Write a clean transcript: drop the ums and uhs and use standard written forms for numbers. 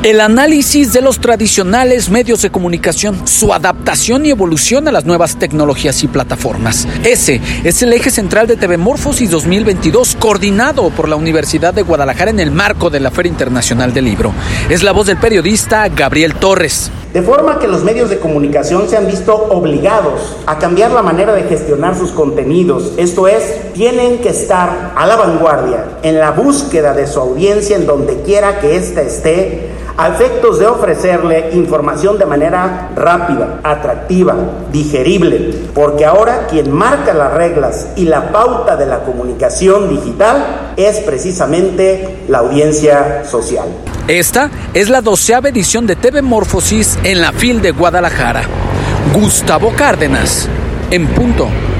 El análisis de los tradicionales medios de comunicación, su adaptación y evolución a las nuevas tecnologías y plataformas. Ese es el eje central de TVmorfosis 2022, coordinado por la Universidad de Guadalajara en el marco de la Feria Internacional del Libro. Es la voz del periodista Gabriel Torres. De forma que los medios de comunicación se han visto obligados a cambiar la manera de gestionar sus contenidos. Esto es, tienen que estar a la vanguardia en la búsqueda de su audiencia en donde quiera que ésta esté, a efectos de ofrecerle información de manera rápida, atractiva, digerible, porque ahora quien marca las reglas y la pauta de la comunicación digital es precisamente la audiencia social. Esta es la 12ª edición de TVmorfosis en la FIL de Guadalajara. Gustavo Cárdenas, en punto.